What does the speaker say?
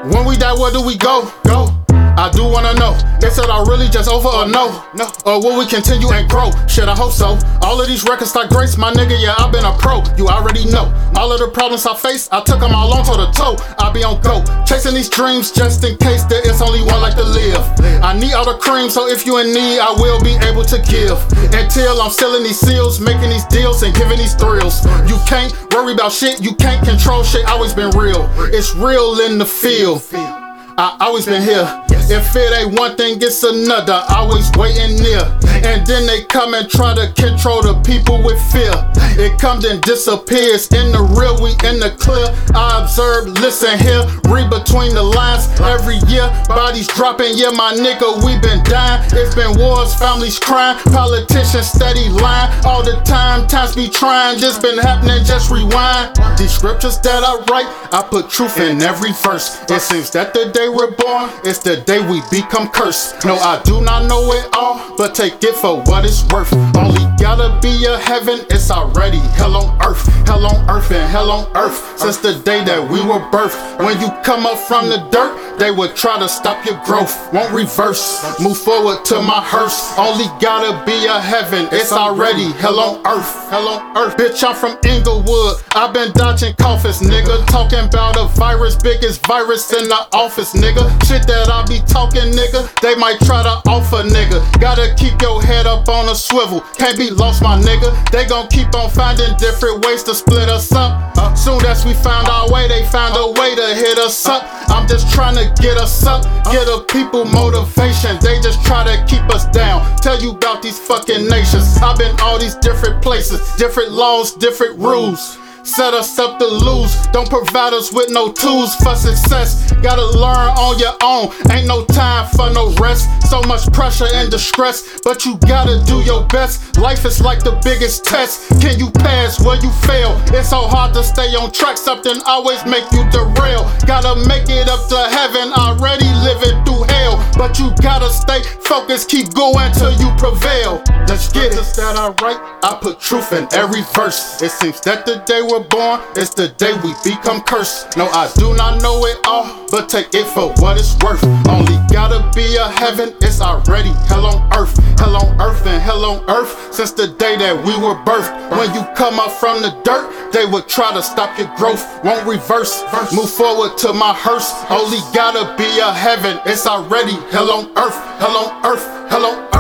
When we die, where do we go? I do wanna know, they said I really just over or no? Or will we continue and grow? Shit, I hope so. All of these records like grace, my nigga, yeah, I've been a pro. You already know. All of the problems I face, I took them all on toe to toe. I be on go, chasing these dreams just in case there is only one like to live. I need all the cream, so if you in need, I will be able to give. Until I'm selling these seals, making these deals, and giving these thrills. You can't worry about shit, you can't control shit, always been real. It's real in the field. I always been here. If it ain't one thing, it's another. Always waiting near. And then they come and try to control the people with fear. It comes and disappears. In the real, we in the clear. I observe, listen here, read between the lines. Every year, bodies dropping. Yeah, my nigga, we been dying. It's been wars, families crying, politicians steady lying all the time. Times be trying, just been happening. Just rewind. These scriptures that I write, I put truth in every verse. It seems that the day we're born, it's the day we become cursed. No, I do not know it all, but take it for what it's worth. Only gotta be a heaven, it's already hell on earth. Hell on earth and hell on earth. Since the day that we were birthed. When you come up from the dirt, they would try to stop your growth. Won't reverse, move forward to my hearse. Only gotta be a heaven, it's already hell on earth. Hell on earth. Bitch, I'm from Inglewood, I've been dodging coffins, nigga. Talking about a virus, biggest virus in the office, nigga. Shit that I be talking, nigga, they might try to offer, nigga. Gotta keep your head up on a swivel, can't be lost, my nigga. They gon' keep on finding different ways to split us up. Soon as we found our way, they found a way to hit us up. I'm just trying to get us up, get a people motivation. They just try to keep us down. Tell you about these fucking nations. I've been all these different places, different laws, different rules. Set us up to lose, don't provide us with no tools for success. Gotta learn on your own, ain't no time for no rest. So much pressure and distress, but you gotta do your best. Life is like the biggest test. Can you pass where you fail? It's so hard to stay on track, something always make you derail. Gotta make it up to heaven, already living through hell. But you gotta stay focused, keep going till you prevail. Let's get it. That I write, I put truth in every verse. It seems that the day we're born, it's the day we become cursed. No, I do not know it all, but take it for what it's worth. Only gotta be a heaven, it's already hell on earth. Hell on earth and hell on earth. Since the day that we were birthed. When you come up from the dirt, they would try to stop your growth. Won't reverse, move forward to my hearse. Only gotta be a heaven, it's already hell on earth. Hell on earth, hell on earth.